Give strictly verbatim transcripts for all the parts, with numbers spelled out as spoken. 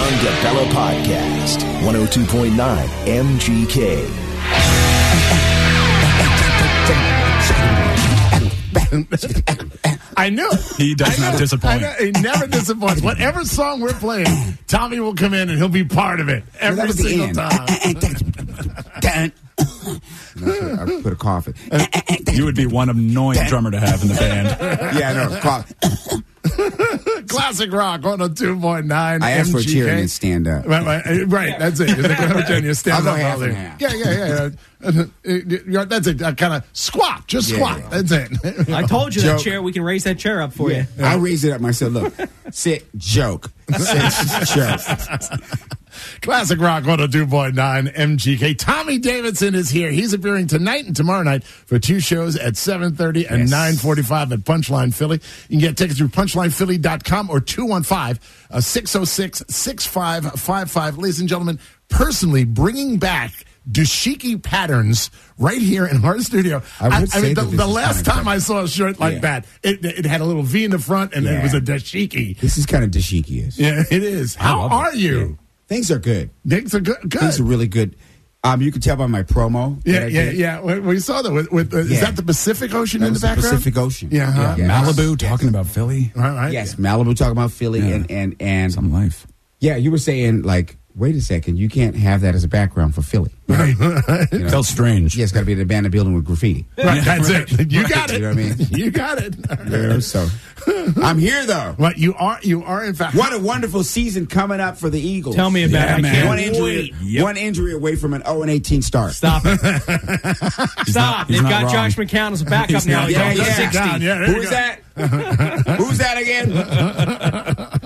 John DeBella Podcast, one oh two point nine M G K. I knew it. He does not disappoint. I know, he never disappoints. Whatever song we're playing, Tommy will come in and he'll be part of it every Well, single time. I put a cough in. You would be one annoying drummer to have in the band. Yeah, I know. Cough. Classic rock one oh two point nine. I asked M G K. for a chair and then stand up. Right, right, right, that's it. You're like, whatever, you stand I'll go up half all and day. half. Yeah, yeah, yeah. yeah. That's it. Kind of squat. Just Yeah, squat. yeah. That's it. I told you Joke. that chair. We can raise that chair up for Yeah. you. I raised it up myself. Look, sit, joke. Sit, joke. Classic Rock one oh two point nine M G K. Tommy Davidson is here. He's appearing tonight and tomorrow night for two shows at seven thirty and Yes. nine forty-five at Punchline Philly. You can get tickets through punchline philly dot com or two one five, six oh six, six five five five. Ladies and gentlemen, personally bringing back dashiki patterns right here in our studio. I would I, I mean, say the, that this the is last kinda time I saw a shirt like Yeah. that, it, it had a little V in the front and Yeah. it was a dashiki. This is kind of dashiki-ish. Yeah, it is. How love are it. you? Things are good. Things are good. good. Things are really good. Um, you can tell by my promo. that Yeah, I yeah, did. yeah. We, we saw that. With, with uh, is Yeah. that the Pacific Ocean That in the was the background? Pacific Ocean. Yeah, huh? Yeah. Malibu talking about Philly. Right, right. Yes, Malibu talking about Philly Yeah. and and and Some life. yeah, you were saying like, wait a second, you can't have that as a background for Philly. Right? You know? Felt strange. Yeah, it's got to be an abandoned building with graffiti. Right, that's it. You got it. You know what I mean? You got it. You know, so I'm here though. But you are, you are in fact. What a wonderful season coming up for the Eagles. Tell me about Yeah, it. I man. can't One injury, wait. Yep. one injury away from an oh and eighteen start. Stop it. not- Stop. he's They've not got wrong. Josh McCown as a backup He's now. not He's Yeah, only yeah. sixty. Down, yeah, there you Who's go. that? Who's that again?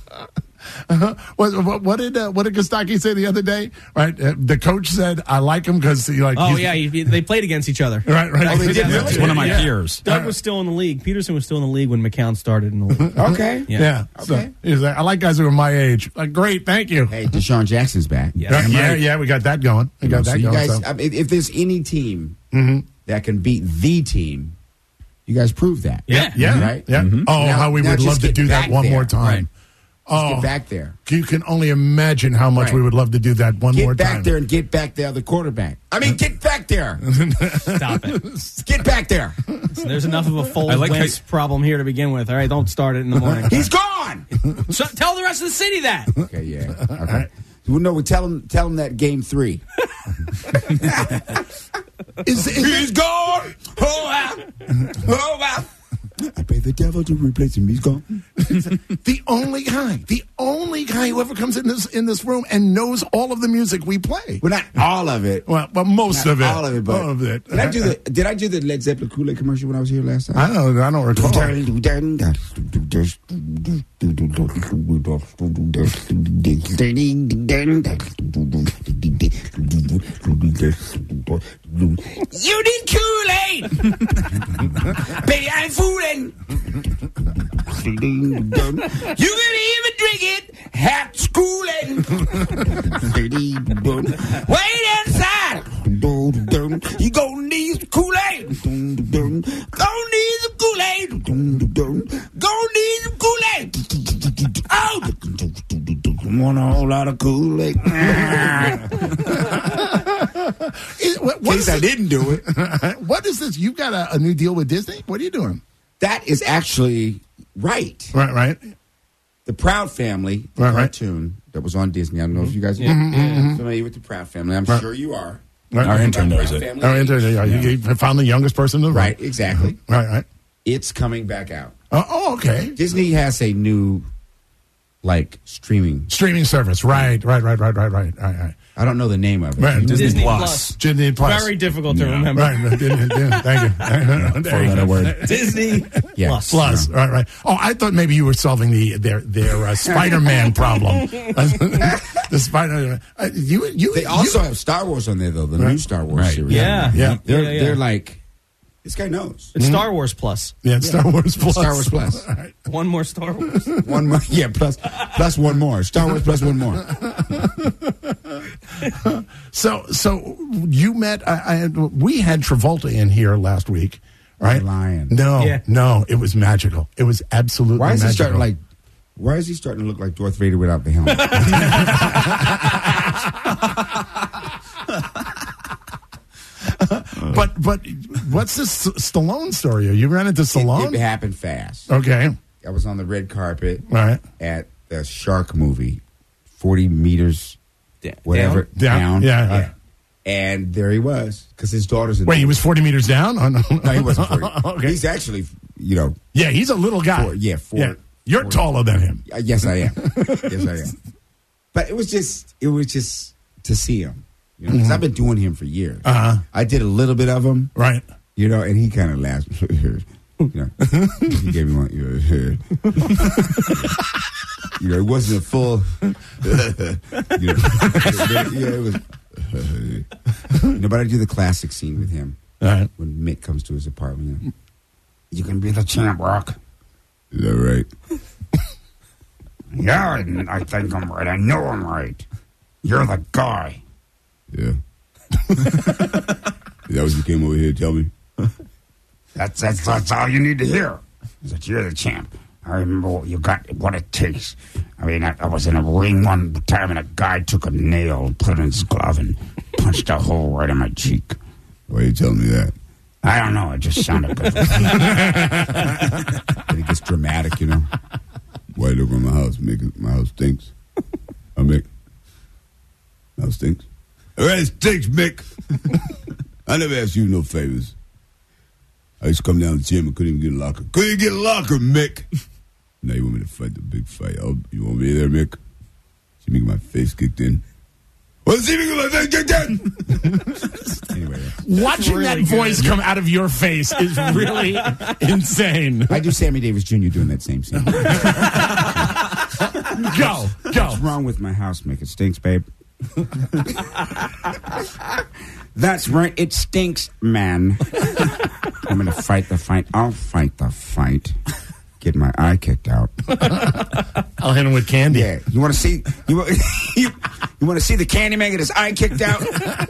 What, what, what did uh, what did Kostaki say the other day? Right, uh, the coach said, "I like him because he like." Oh, he's- yeah. He, they played against each other. Right, right. Oh, they did really? It's one of my Yeah. peers. Doug was still in the league. Peterson was still in the league when McCown started in the league. Okay. Yeah. Yeah. So Okay. he's like, I like guys who are my age. Like, great, thank you. Hey, Deshaun Jackson's back. Yeah. Yeah, yeah, right. yeah, we got that going. We You got know, that so you going. guys, so. I mean, if there's any team Mm-hmm. that can beat the team, you guys prove that. Yeah. Yeah, Right? yeah. Mhm. Oh, Now- how we now would just love to get do that back one there. more time. Oh, Get back there. you can only imagine how much Right. we would love to do that one Get more back time. there and get back the other quarterback. I mean, get back there. Stop it. Get back there. There's enough of a Foles I like how Wentz problem here to begin with. All right, don't start it in the morning. He's gone. So, tell the rest of the city that. Okay, yeah. Okay. Well, no, we tell him tell him that game three. Is, is He's gone. Oh, wow. Oh, wow. I pay the devil to replace him. He's gone. the only guy, the only guy who ever comes in this in this room and knows all of the music we play. Well, not all of it. Well, but most Not of it. all of it, but all of it. Did I do the Did I do the Led Zeppelin Kool-Aid commercial when I was here last time? I don't. I don't recall. You need Kool-Aid. Baby, I'm fooling. You can even drink it at schooling. Wait inside. You gonna need some Kool-Aid. Gonna need some Kool-Aid. Gonna need some Kool-Aid. Oh, want a whole lot of Kool-Aid. It- what, In what case is I it- didn't do it. What is this? You got a, a new deal with Disney? What are you doing? That is actually right. Right, right. The Proud Family, the Right, right. cartoon that was on Disney. I don't know if you guys are familiar with the Proud Family. I'm Right. sure you are. Right. Our intern knows Proud it. Family. Oh, inter- yeah, you, you found the youngest person in the room. Right, exactly. Right, right. It's coming back out. Oh, oh, okay. Disney has a new, like, streaming. Streaming service. Right, right, right, right, right, right, right, right. I don't know the name of it. Right. Disney, Disney Plus. Plus. Disney Plus. Very difficult to Yeah. remember. Right. Disney, Disney, thank you. There you Four-letter go. word. Disney Yeah. Plus. Plus, right, right. Oh, I thought maybe you were solving the their their uh, Spider-Man problem. The Spider. Uh, you you They you- also have Star Wars on there, though, the Right. new Star Wars Right. series. Yeah. Yeah. They're, Yeah, yeah. they're like, this guy knows. It's Star Wars Plus. yeah, it's Star Wars Plus. Star Wars Plus. All right. One more Star Wars. One more. Yeah, plus, plus one more. Star Wars plus one more. So so you met. I, I had, we had Travolta in here last week, right? The Lion. No, Yeah. no, it was magical. It was absolutely. Why is he magical. starting like Why is he starting to look like Darth Vader without the helmet? but but what's this Stallone story? You ran into Stallone? It, it happened fast. Okay. I was on the red carpet right. at the Shark movie, forty meters, D- whatever, down. down. Yeah. yeah. And there he was, because his daughter's in Wait, the he was forty meters down? Oh, no. No, he wasn't forty. Okay. He's actually, you know. Yeah, he's a little guy. Four, yeah, four. Yeah. You're four, taller than him. Uh, yes, I am. yes, I am. But it was just, it was just to see him. You know, because mm-hmm. I've been doing him for years. Uh-huh. I did a little bit of him. Right. You know, and he kind of laughed. You know, he gave me one. You know, you know, it wasn't a full. you know, yeah, it was. You know, but I do the classic scene with him right. when Mick comes to his apartment. You know, you can be the champ, Rock. Is that right? Yeah, I think I'm right. I know I'm right. You're the guy. Yeah. Is that what you came over here to tell me? That's, that's that's all you need to hear. Is that you're the champ. I remember what you got, what it takes. I mean, I, I was in a ring one time, and a guy took a nail and put it in his glove and punched a hole right in my cheek. Why are you telling me that? I don't know. It just sounded good. And it gets dramatic, you know. Why you look on my house? Make it, my house stinks. I make my house stinks. All right, it stinks, Mick. I never asked you no favors. I used to come down to the gym and couldn't even get a locker. Couldn't get a locker, Mick. Now you want me to fight the big fight? Oh, you want me there, Mick? See me get my face kicked in. Well, see me get my face kicked in. Anyway, yeah. Watching really that good. voice come out of your face is really insane. I do Sammy Davis Junior doing that same scene. Go, go. What's wrong with my house, Mick? It stinks, babe. That's right. It stinks, man. I'm going to fight the fight. I'll fight the fight. Get my eye kicked out. I'll hit him with candy. Yeah. You want to see? You, you, you want to see the candy man get his eye kicked out?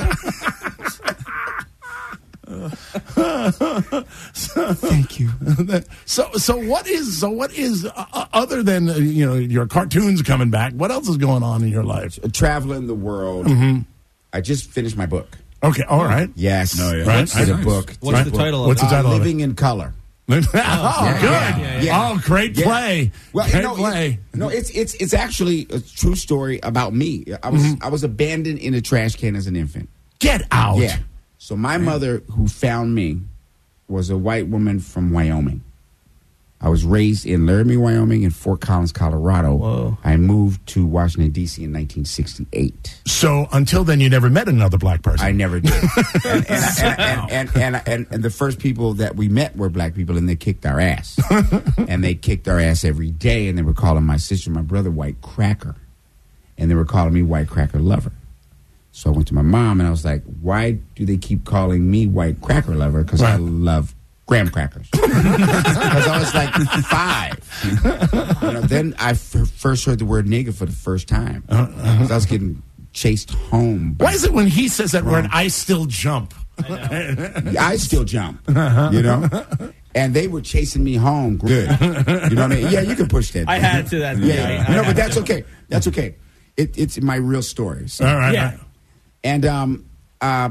Thank you. So, so what is so what is uh, other than uh, you know your cartoons coming back? What else is going on in your life? Traveling the world. Mm-hmm. I just finished my book. Okay, all right. Yes, no, yeah. Right. I did a book. What's right. the title? What's of the it? title uh, of it? Living in Color. oh, yeah, good. Yeah, yeah, yeah. Oh, great Yeah. play. Well, great no, play. It, no, it's it's it's actually a true story about me. I was mm-hmm. I was abandoned in a trash can as an infant. Get out. Yeah. So my mother, who found me, was a white woman from Wyoming. I was raised in Laramie, Wyoming, and Fort Collins, Colorado. Whoa. I moved to Washington, D C in nineteen sixty-eight. So until then, you never met another black person. I never did. and, and, and, and, and, and, and, and the first people that we met were black people, and they kicked our ass. And they kicked our ass every day, and they were calling my sister and my brother White Cracker. And they were calling me White Cracker Lover. So I went to my mom, and I was like, why do they keep calling me White Cracker Lover? Because right. I love graham crackers. Because I was like five. You know, then I f- first heard the word nigger for the first time. Uh-huh. I was getting chased home. Why is it when he says that word, I still jump? I, I still jump, uh-huh. you know? And they were chasing me home. Good. You know what I mean? Yeah, you can push that. I had to that. Yeah, I, I no, but that's okay. That's okay. It, it's my real story. So. All right. Yeah. And um, uh,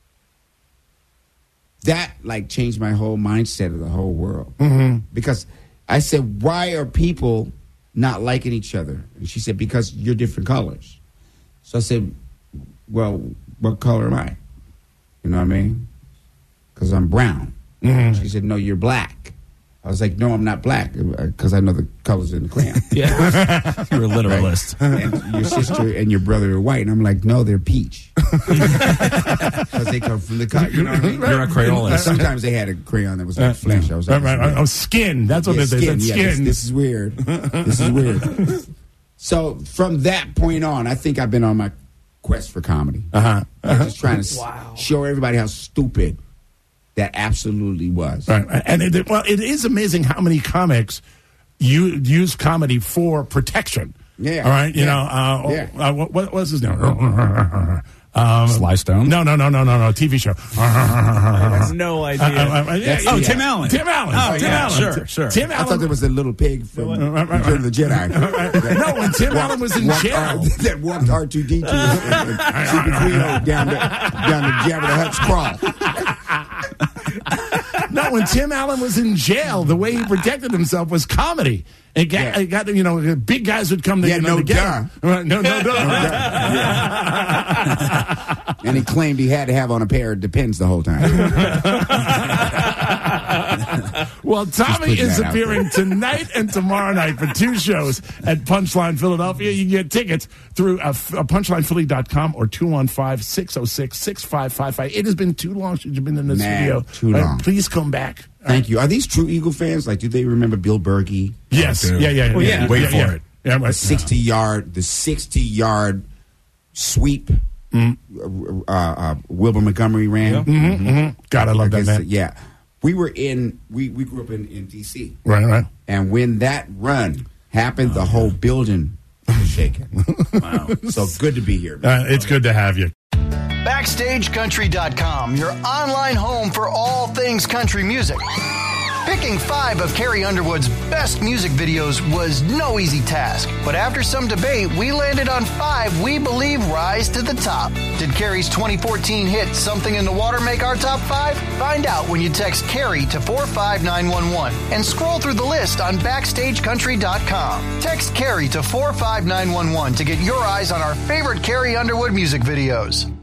that like changed my whole mindset of the whole world. Mm-hmm. Because I said, why are people not liking each other? And she said, because you're different colors. So I said, well, what color am I? You know what I mean? Because I'm brown. Mm-hmm. She said, no, you're black. I was like, no, I'm not black, because I know the colors in the crayon. Yeah. You're a literalist. Right? And your sister and your brother are white. And I'm like, no, they're peach. Because they come from the color. You know what I mean? You're a Crayolist. Sometimes they had a crayon that was like flesh. I was like, right, right. Oh, skin. That's what yeah, it is. Skin. It's Yeah, skin. this, this is weird. This is weird. So from that point on, I think I've been on my quest for comedy. Uh-huh. I'm just trying to Wow. show everybody how stupid that absolutely was. Right. And it, well, it is amazing how many comics you use comedy for protection. Yeah. All right. You Yeah. know, uh, Yeah. uh, what, what was his name? Uh, Um, Sly Stone? No, no, no, no, no, no. T V show. I have no idea. Uh, uh, uh, yeah, Oh, yeah. Tim Allen. Tim Allen. Oh, Tim yeah, Allen. sure, sure. Tim I Allen. thought there was a little pig from Return of the Jedi. No, when Tim Walked- Allen was in walked jail. R- that walked R two D two and C three P O down the down the Jabba the Hutt's crawl. No, when Tim Allen was in jail, the way he protected himself was comedy. It got, Yeah. it got you know, big guys would come to Yeah, you know, no to get him. Right, No, no, no. And he claimed he had to have on a pair of Depends the whole time. Well, Tommy putting is that out appearing tonight and tomorrow night for two shows at Punchline Philadelphia. You can get tickets through uh, f- uh, punchline philly dot com or two one five, six oh six, six five five five. It has been too long since you've been in the Man, studio. too Uh, long. please come back. Thank you. Are these true Eagle fans? Like, do they remember Bill Berkey? Yes. dude. Yeah, yeah, Well, yeah. yeah. Wait yeah, for yeah. it. Yeah, right. The sixty yard, the sixty yard sweep. Mm-hmm. Uh, uh, Wilbur Montgomery ran. Mm-hmm, mm-hmm. God, I love that Against- man. Yeah, we were in. We, we grew up in, in D C. Right, right. And when that run happened, the whole building was shaking. Wow! So good to be here. Uh, it's good to have you. Backstage Country dot com, your online home for all things country music. Picking five of Carrie Underwood's best music videos was no easy task, but after some debate, we landed on five we believe rise to the top. Did Carrie's twenty fourteen hit Something in the Water make our top five? Find out when you text Carrie to four five nine one one and scroll through the list on Backstage Country dot com. Text Carrie to four five nine one one to get your eyes on our favorite Carrie Underwood music videos.